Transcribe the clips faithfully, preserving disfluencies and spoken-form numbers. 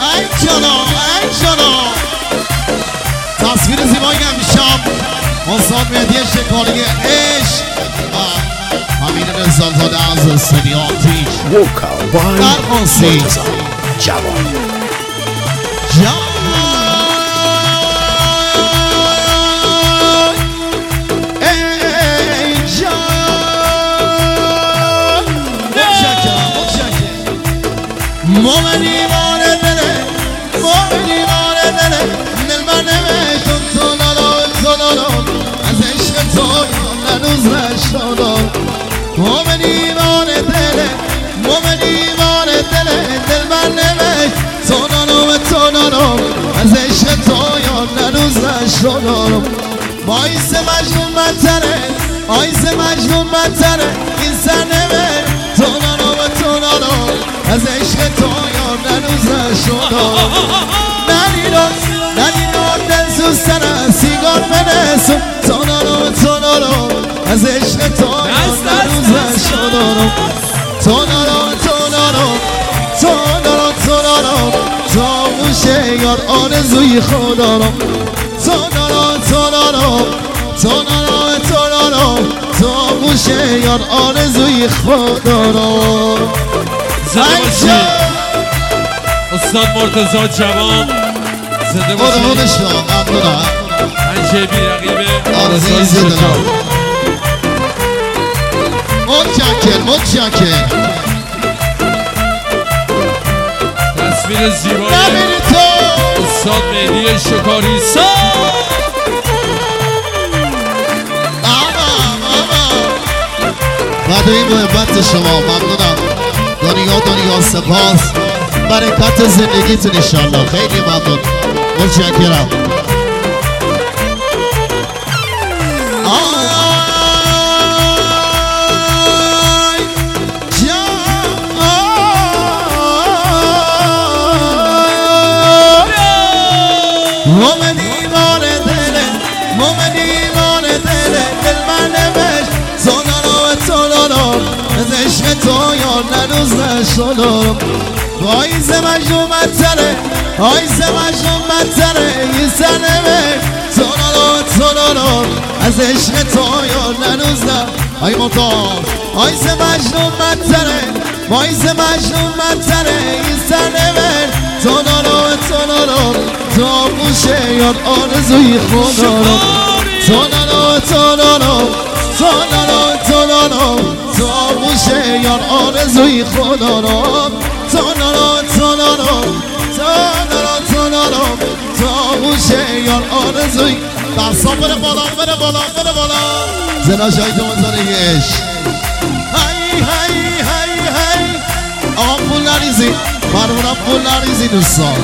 ای جانا ای جانا تصویر زیبایی امشب استاد مهدی شکاری عشق امین رضازاده از استودیو آتیش وکال بای درخواستی جوان جان ای جان متشکرم متشکرم مومن ایمان دله مومن ایمان دله دل من نمیتون تو نالو تو نالو از عشق تو هنوز نشدم مومن ایمان دله مومن ایمان دله دل من نمیتون تو نالو تو نالو از عشق تو هنوز نشدم باعث مجنون بدتره باعث مجنون بدتره این سر نمیتون تو نالو تو نالو از عشق تو هنوز نشدم ننیدون ننیدون دل سوستنه سیگار بنسون تو نالو تو نالو از عشق تو هنوز نشدم تو نالو تو نالو تو نالو تو نالو تا موشه یار آرزوی خودارم تو نالو تو نالو تو نالو تو نالو تا موشه یار آرزوی خودارم زنده باشید استاد مرتضی جوان زنده باشید قربونش برم ممنونم همیشه بی رقیبه آرزوی زندان متشکر متشکر تصویر زیبایی نبینی تو استاد مهدی شکاری سا آما آما بعد این محبت شما ممنونم دنیا دنیا سپاس برکت زندگیتون انشالله خیلی ممنون متشکرم مومن ایمان دله مومن ایمان دله دل من نوشت سونانو سونانو از عشق تو یار نروز نشدم باعث مجنون بدتره باعث مجنون بدتره این سر نوشت سونانو سونانو از عشق تو یار نروز نه ای مطار باعث مجنون بدتره باعث مجنون بدتره این سر نوشت سونانو سونانو تا موشه یاد آرزوی خودارم تونانو تونانو تونانو تونانو تا موشه یاد آرزوی خودارم تونانو تونانو تونانو تونانو تا موشه یاد آرزوی دستان بره بالا بره بالا بره بالا زنا شاید منظرهش هی هی هی هی آقا پول نریزی مرمونم پول نریزی دوستان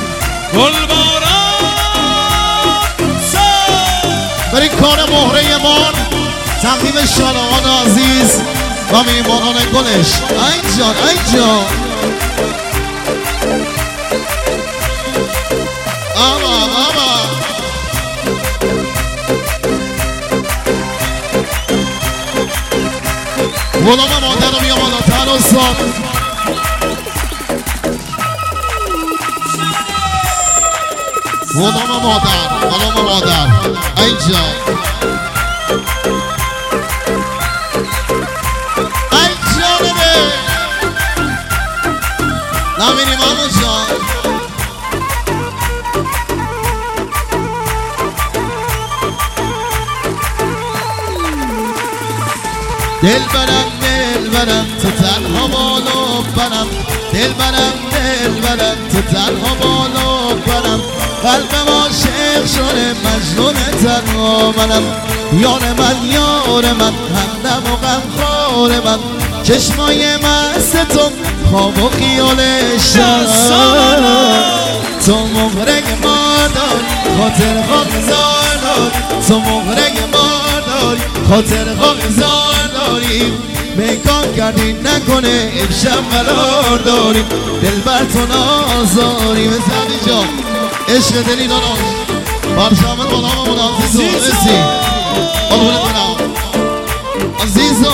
گلباران برای کار مهره مان تقدیم شادمان عزیز و میمانان گلش ای جان ای جان آما آما غلام مادر رو میام بالاتر استاد غلام مادر غلام مادر اینجا ای جانبه نبینیم همون جان دل برم دل برم تو تنها بالو برم دل برم دل برم تو تنها بالو برم قلبم عاشق شده مجنون تنها منم یار من یار من همدم و غمخوار من چشمای مست تو خواب و خیالشم تو مغرق ما داری خاطر غمزار داری تو مغرق ما داری خاطر غمزار داریم میکان کردی نکنه امشب قرار داریم دل بر تو نازاریم زمین جان عشق دلی داناش برشامت غلاممون عزیزو رسی قربونت برم عزیزو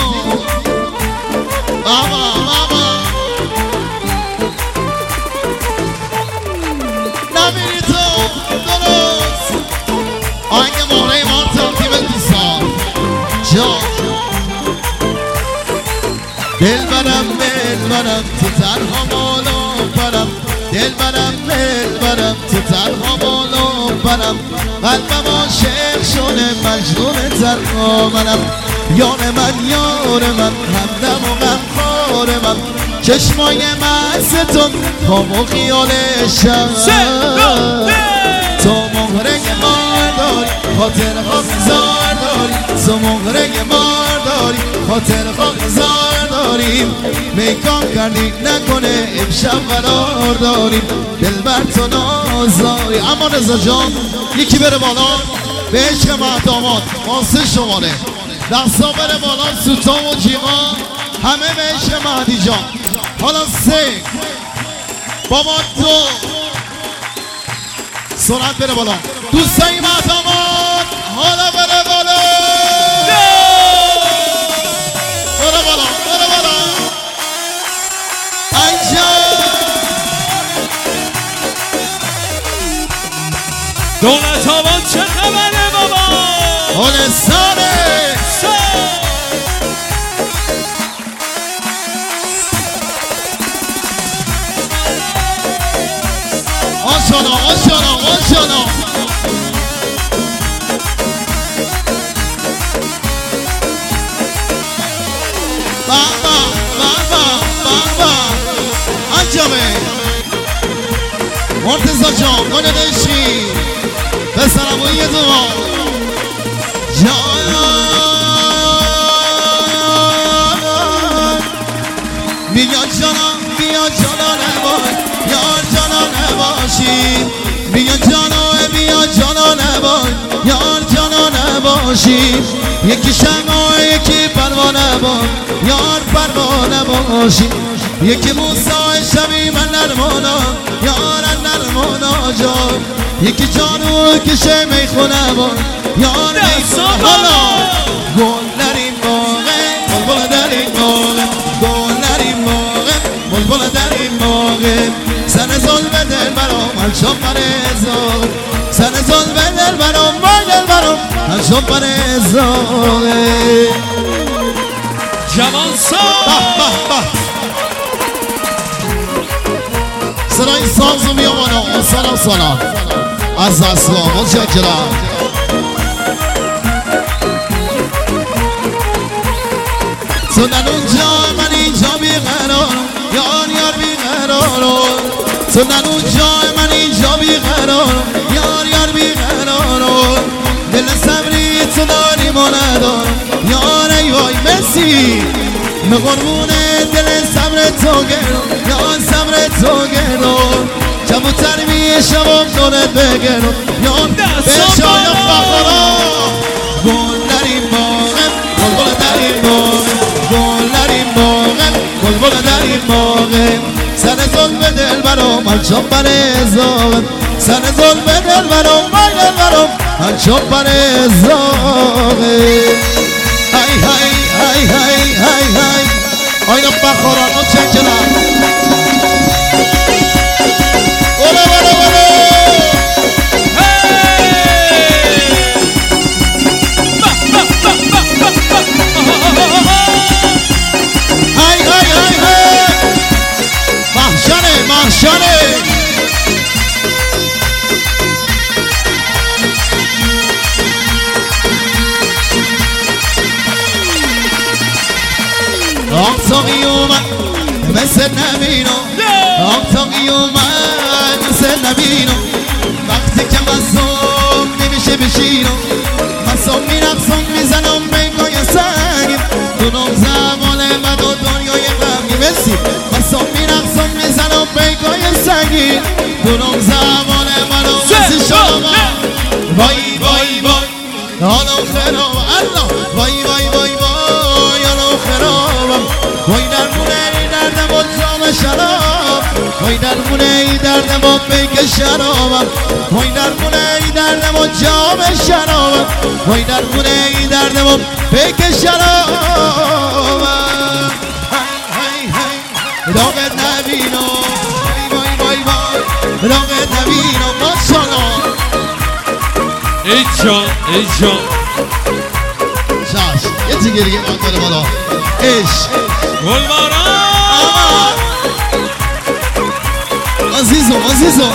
بابا بابا برم تو تنها بالو برم دل برم دل برم تو تنها بالو برم قلبم عاشق شده مجنون تنها منم یار من یار من همدم و غمخوار من چشمای مستون پام و خیالشم تو مهرگ مار داری خاطر خاکزار داری تو مهرگ مار داری خاطر خاکزار داریم میکام کردی نکنه امشب قرار داریم دل بر تو نازاری. اما رضا جان یکی بره بالا به عشق مهداماد واسه شماره دستا بره بالا سوتان و جیما همه به عشق مهدی جان. حالا سه بابا دو سرعت بره بالا دوستای مهداماد حالا بره بالا بره بالا بره بالا اینجا دولت آباد چه خبره بابا هلستانه آشانا آشانا آشانا بابا بابا بابا انجامه مرتضا جان گل دشی بسرم و یه دوان جان بیا جانا بیا جانا نبای یار جانا نباشی بیا جانا بیا جانا نبای یار جانا نباشی یکی شما یکی پروانه با یار پروانه باشی یکی موسای شبی من نرمانا یار نرمانا جان یکی جانو کشه میخونه با یار میخونه حالا گل در این موقع بلبل در این موقع گل در این موقع بلبل در این موقع سن ظلم دل برام هلشم پرزاق سن ظلم دل برام وای دل برام هلشم پرزاق جوان سا به به به صدای سازو میامانا سلام سلام از اسلام متشکرم. تو در اونجا من اینجا بیقرارم یار یار بیقرارم تو در اونجا من اینجا بیقرارم یار یار بیقرارم دل صبری تو داری ما ندارم یار ای وای مرسی به قربون دل صبر تو گرم یار صبر تو گرم کبوتر میه شبام دورت بگرم یار به شاید فخرا گل در این باغم بلبل در این باغم گل در این باغم بلبل در این باغم سر ظلم دل برام هلشم پرزاقم سر ظلم دل برام وای دل برام هلشم پرزاقم های های های های های های آینا بخوران متشکرم. اوله اوله اوله های های های های محشانه محشانه آقتاقی اومد مثل نبینو آقتاقی اومد مثل نبینو وقتی که مصوم نمیشه بشینو مصوم میرقصم میزنم بینگاه سنگیم دونم زمان من و دنیای غمگی مسی مصوم میرقصم میزنم بینگاه سنگیم دونم زمان من و مسی شما وای وای وای حالا خراب الله وای وای وای وای حالا خرابم وای در مونه ای دردم و جام شراب وای در مونه ای دردم و پیک شرابم وای در مونه ای دردم و جام شرابم وای در مونه ای دردم و پیک شرابم های های های راقت نبینو وای وای وای راقت نبینو ماشاءالله ای جان ای جان شاش یه تیگه دیگه من کنه بالا عشق گلباران عزیزم عزیزم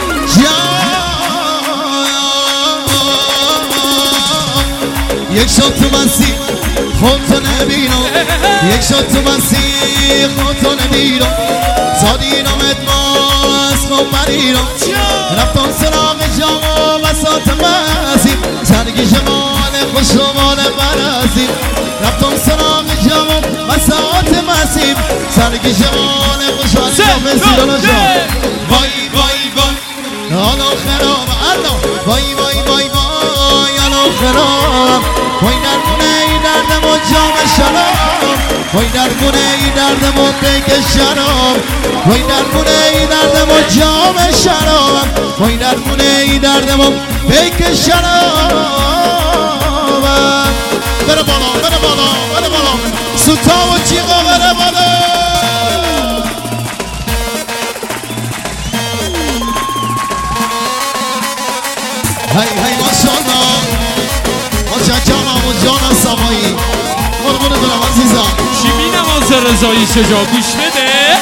یک شد تو مسیح خودتو نبینم یک شد تو مسیح خودتو نبینم زادینم ادماز خود بریرم رفتم سراغ جام و بساط مسیح سرگی جمال خوش و مال برازیم رفتم سراغ جام و بساط مسیح سرگی جمال خوش و مال برازیم وای وای وای حالا خراب الله وای وای وای وای حالا خراب وای درمونه ای دردم و جام شراب وای درمونه ای دردم و دیگه شراب وای درمونه ای دردم و جام شراب وای درمونه ای دردم و دیگه شراب بره بالا بره بالا بره بالا سوتا و چیقا بره بالا هی هی ماشالله متشکرم و جان سمایی قربون دارم عزیزم چی می نماز رضایی شجا گوش بده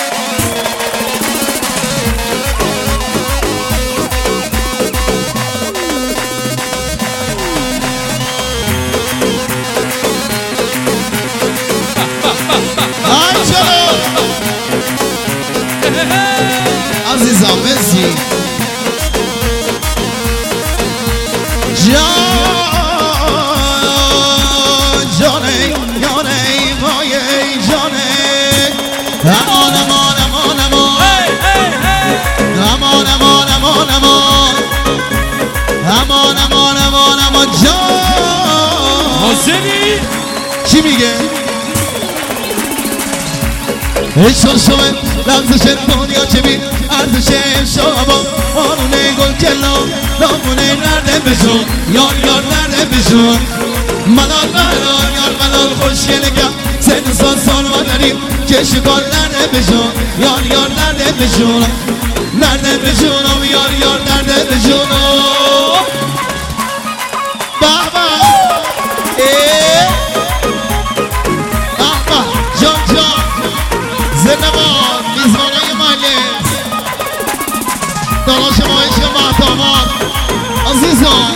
های چرا عزیزم مرسی جان جانه یانه مایه جانه امان امان امان امان امان امان امان امان امان امان امان امان جان حاضری؟ چی میگه؟ عشق شما لغزش دنیا چه بید ارزش شما آنونه گل کلام لامونه نرده بشون یار یار نرده بشون ملال ملال یار ملال خوشگله کم سن سال سال ما داریم که شکار نرده بشون یار یار نرده بشون نرده بشون یار یار نرده بشون بابا ای بابا جان جان زنبان میزبانای مجلس داراش ما عشق محتمات عزیزان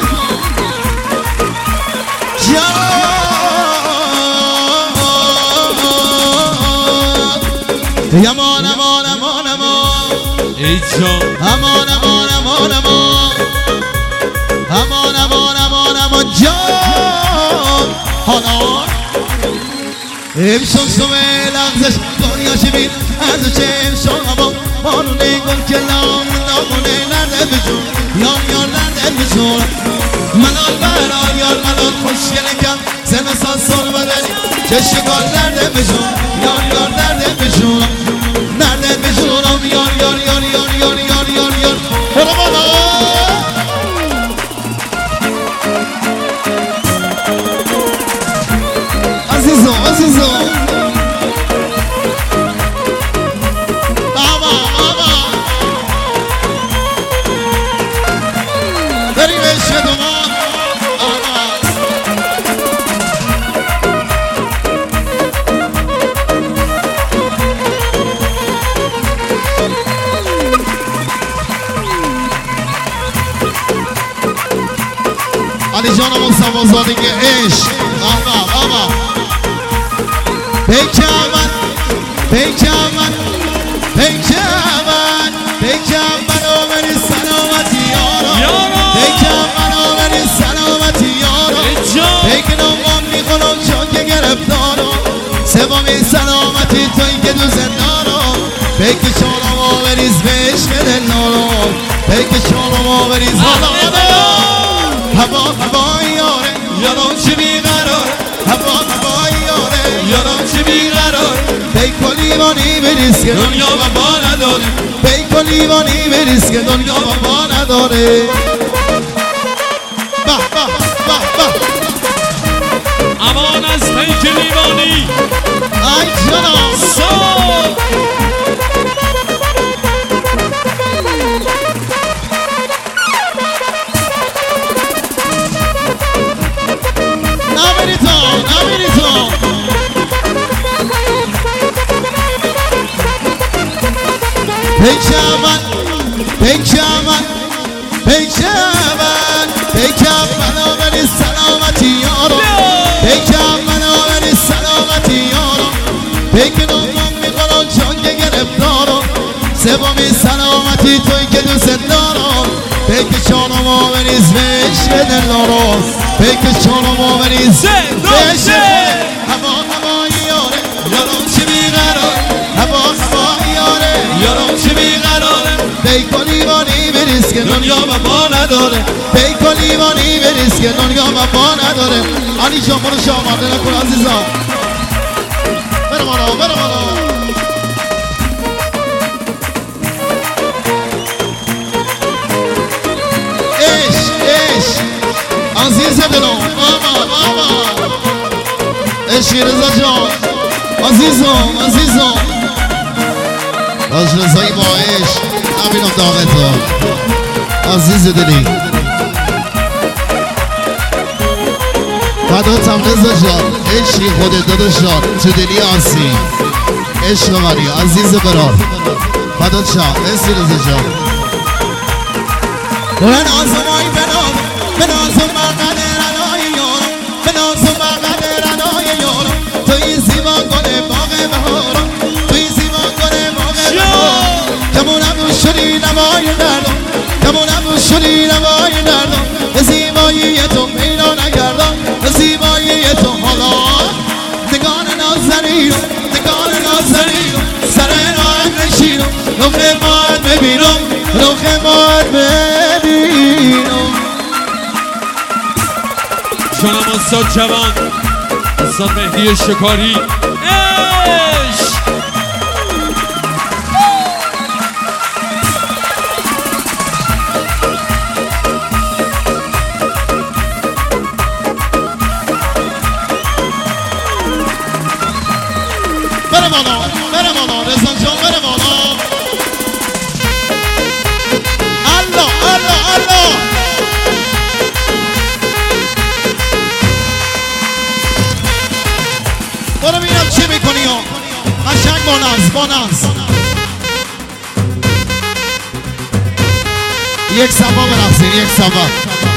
جان یمان امان امان امان ای جان امان امان امان امان امان امان امان امان جان هانان امشان سوه لغزش دنیا شبید ارزش امشان هوا مانونه گل کلام نامونه نرده بجون یار یار نرده بجون ملال برال یار ملال خوشگله کم زن سال سال بدنی چشگار نرده بجون یار یار نرده بجون نرده بجونم یار یار یار یار یار یار یار یار برو بالا عزیزم عزیزم بابا بابا بریم عشق دومان بابا علی جانم و سوازادی که عشق بابا بابا پیکمن پیکمن پیکمن پیکمن آمری سلامتی یارا پیکمن آمری سلامتی یارا پیکنم من میخونم چون که گرفتارم سومی سلامتی توی که دو زندارم پیک شانم آوریز بهش بده نارم پیک شانم آوریز حالا هوا هوا یاره یارم چی بیقرار هوا هوا یاره یارم چی بیقرار پیک و لیوانی بریز که دنیا وفا نداره پیک و لیوانی بریز که دنیا وفا نداره به به به به امان از پیک لیوانی ای جناب سال نمیری تو نمیری تو پیکم من پیک من پیک من پیک من آوری سلامتی یارو پیک من آوری سلامتی یارو پیک دوم میکنم جان که گرفتارم سومی سلامتی توی که دوست دارم پیک چانم آوری زوش به دلارم پیک چانم آوری زوش هوا هوا یاره یارم چی بیقرار هوا هوا یاره یارم چی بیقراره پیک و لیوانی بریز که دنیا با ما نداره پیک و لیوانی بریز که دنیا با ما نداره علی جان برو شامارده نکن عزیزان بره بالا بره بالا عشق عشق عزیز دلم بابا بابا عشقی رضا جان عزیزم عزیزم راج رضایی با عشق نبینم داغتا عزیز دلی فداتم رضا جان عشقی خودت داداشان تو دلی آسی عشق منی عزیز برار فدات شم مرسی رضا جان من آزمایی بنام من آزم بقدر رنای یارم من آزم بقدر رنای یارم توی زیبا گل باغ بهارم توی زیبا گل باغ بهارم کمونم شدی نمای دردم کمونم شدی نمای دردم به زیبایی تو پیدا نکردم به زیبایی تو حالا نگان نازنینم نگان نازنینم سر راحت نشینم رخ ماهت ببینم رخ ماهت ببینم جانم استاد جوان استاد مهدی شکاری عشق بره بالا بره بالا رضا جان بره بالا الله الله الله برو ببینم چی میکنی ها قشنگ با ناز با ناز یک صفا برقصین یک صفا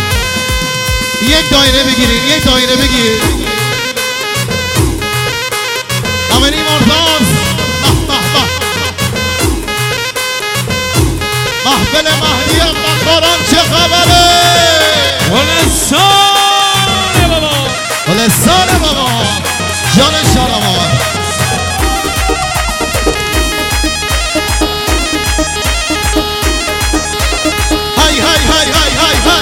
یک دایره بگیرین یک دایره بگیر امنی مرتاز به به به محفل مهدی مقبران چه خبره گلستان بابا گلستان بابا جان شالمان های های های های های های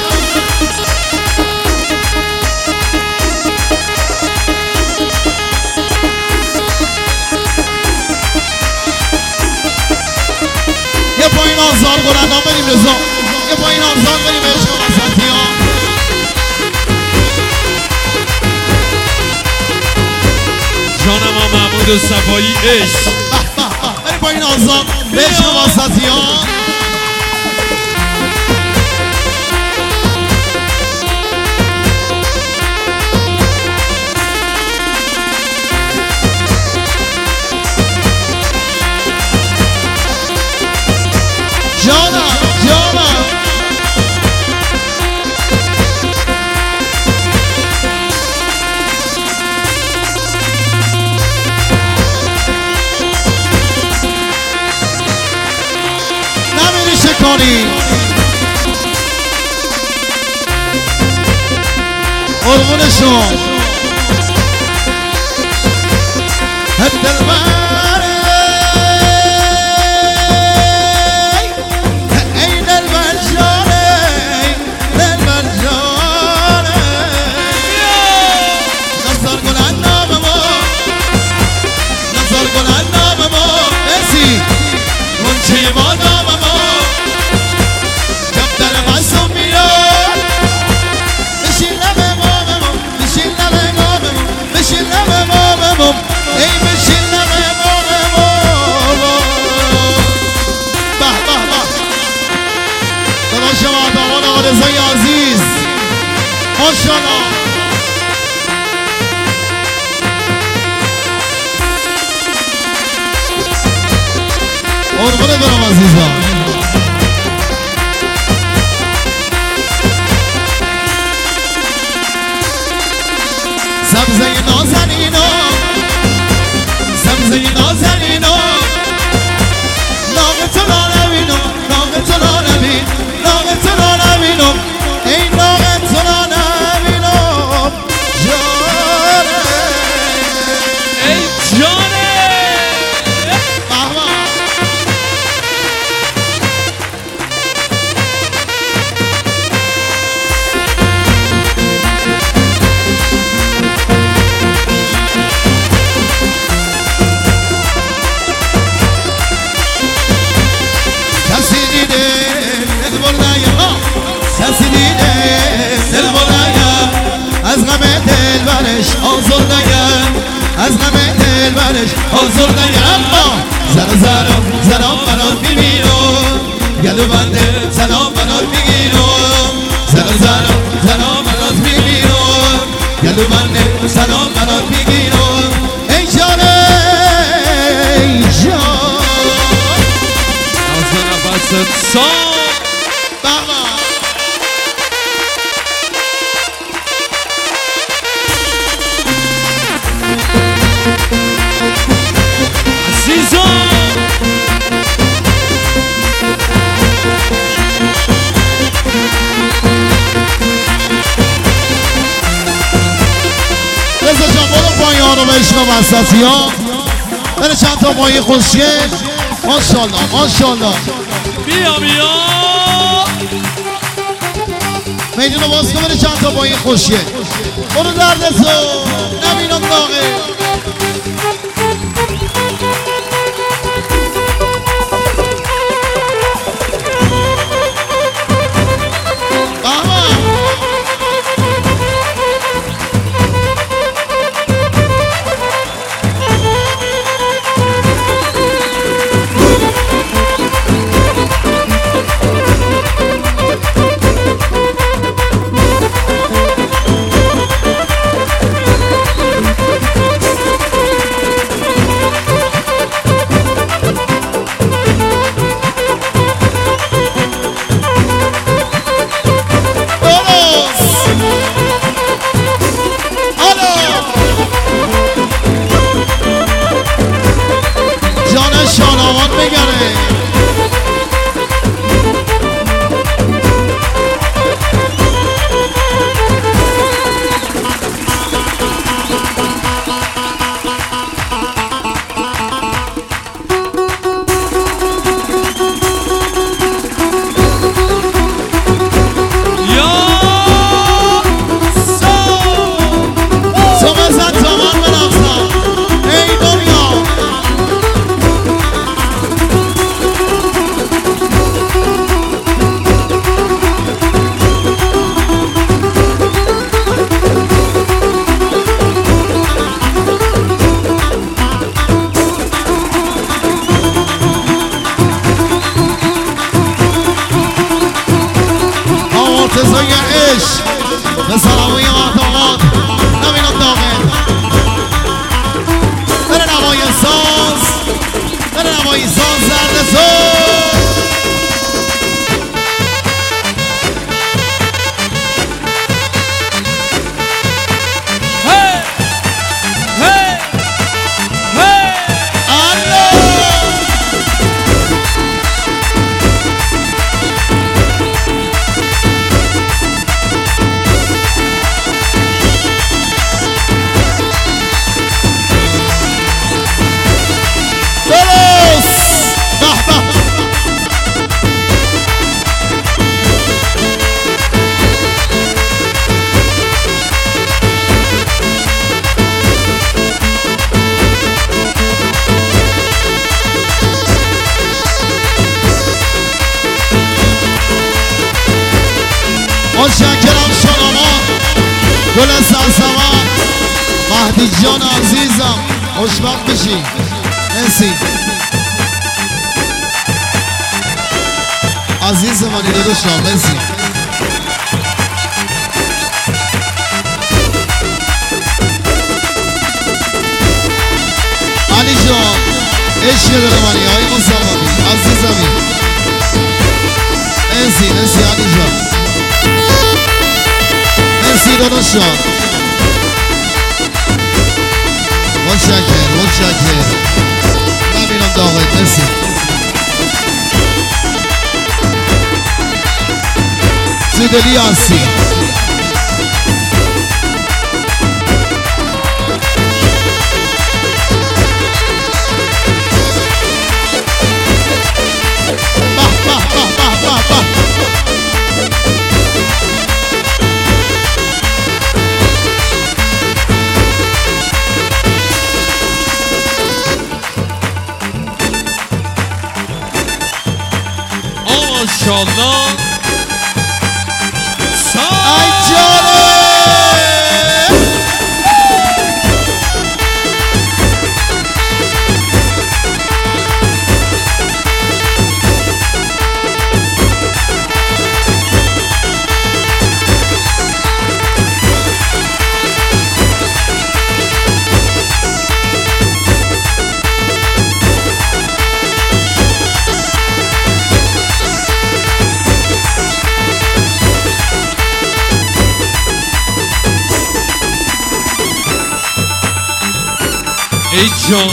یه پایین آزار گلندان بریم رضا یه پایین آزار بریم عشق وسطی ها جانم ها محمود و صفایی عشق بریم پایین آزار به عشق وسطی ها جانم جانم نمیری شکانی قربونشون دلبر رضای عزیز ماشاءالله قربونت برم عزیزم آزر نگرد از همه دل برش آزر نگرد اما زن زنم زنم برات میبینم گلو بنده زنم برات میگیرم زن زنم زنم برات میبینم گلو بنده زنم برات میگیرم ای جان ای جان از نفست سان رضا جان برو پایین ها رو به عشق و وسطی ها بره چند تا پایین خوشیه ماشالله ماشالله بیا بیا میدون رو باز کن بره چند تا پایین خوشیه برو درد تو نبینم داغه شانوان بگره مرتضای عشق به سلاموی مردمات نبینم داغل بره نمای ساز بره نمای ساز زرد ساز متشکرم شما گل سرسمان مهدی جان عزیزم خوشبخت بشی مرسی عزیز منی داداشم مرسی علی جان عشق داره منی های مصطفی عزیزمی مرسی مرسی علی جان مرسی داداشم متشکر متشکر نبینم داغت مرسی زیدلی هستی ماشاءالله ای جانه ای جان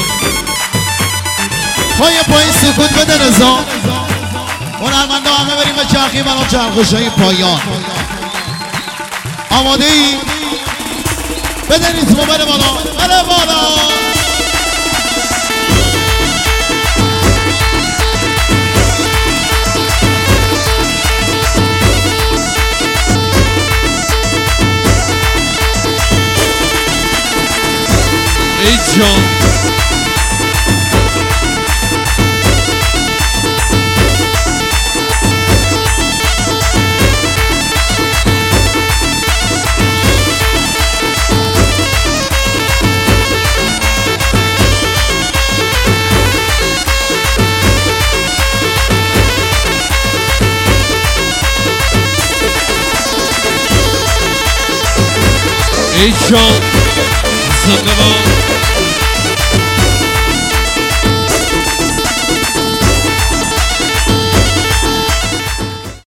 پای پای سکوت بده رضا هنرمنده همه بریم به چرخی برای چرخشای پایان آماده ای؟ بده ریتمو بره بالا بره بالا ای جان ای جان زنده باد